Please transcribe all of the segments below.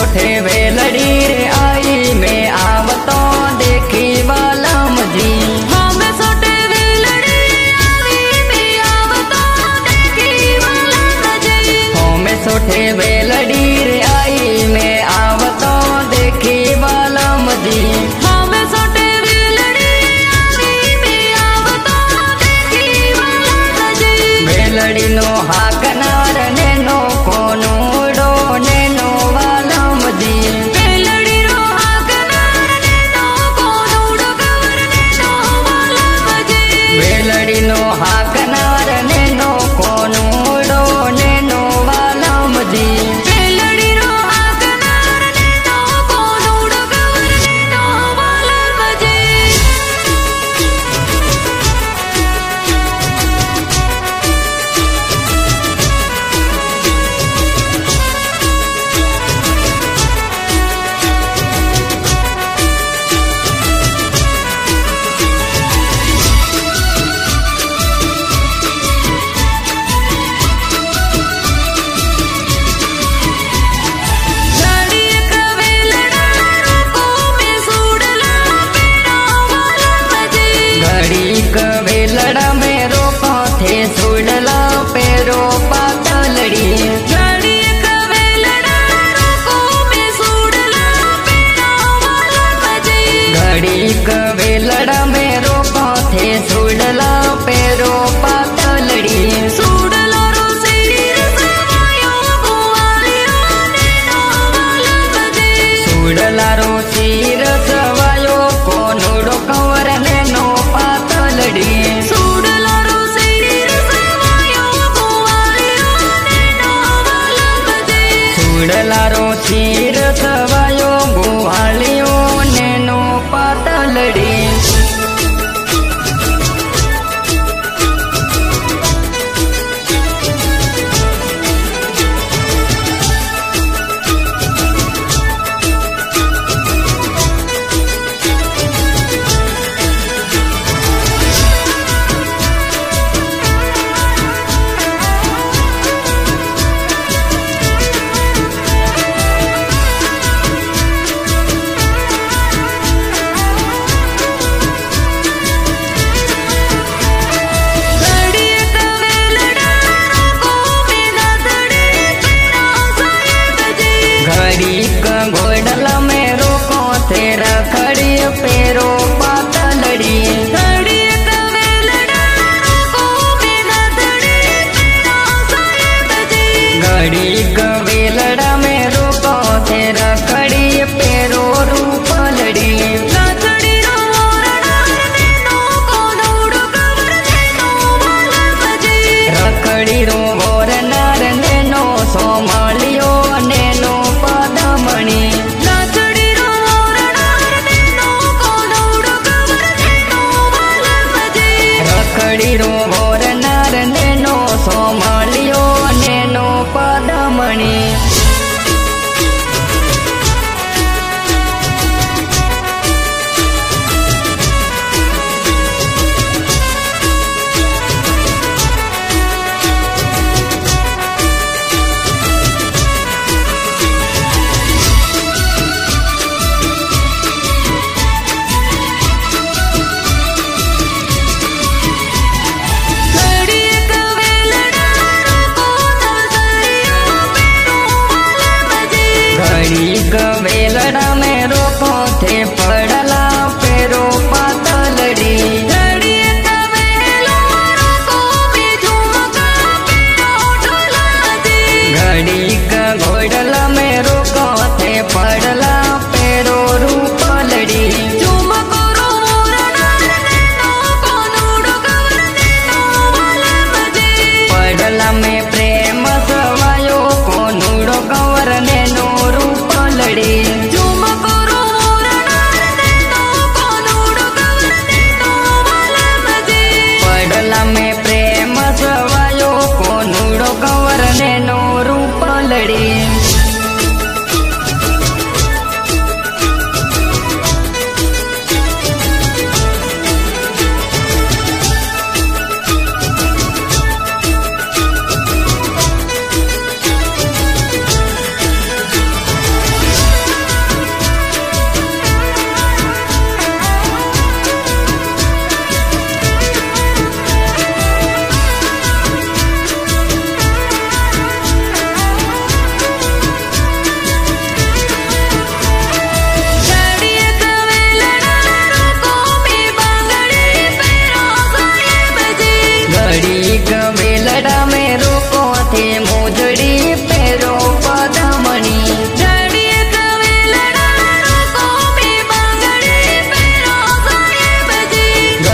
सोठे वेलड़ी रे आई में आवतो देखी वालम जी। हमें सोटे वेलड़ी आई में आवतो देखी वालम जी। हमें सोठे वेलड़ी रे आई में आवतो देखी वालम जी। हमें सोटे वेलड़ी आई में आवतो देखी वालम जी। वेलड़ी नो हाकनार नेनो कोनूड़ो नेनो वालम जी। वेलड़ी रो हाकनार नेनो कोनूड़ो कवर नेनो वालम जी। वेलड़ी नो हाकनार नेनो कोनूड़ो नेनो वालम जी। वेलड़ी रो हाकनार नेनो कोनूड़ो कवर नेनो वालम जी।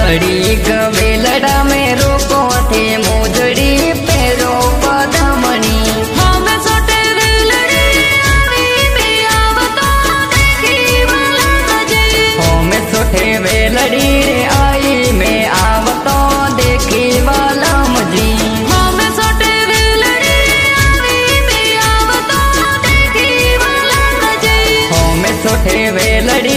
घड़ी कवेलड़ा में रोको थे मोजड़ी पेरो पदमणी हम सोटे वेलड़ी आवी में आवतो देखी वाला मजे होम सोठे वेलड़ी रे आई में आवतो देखी वाला मजी हम सोटे वेलड़ी आवी में आवतो देखी वाला मजे होम सोठे वेलड़ी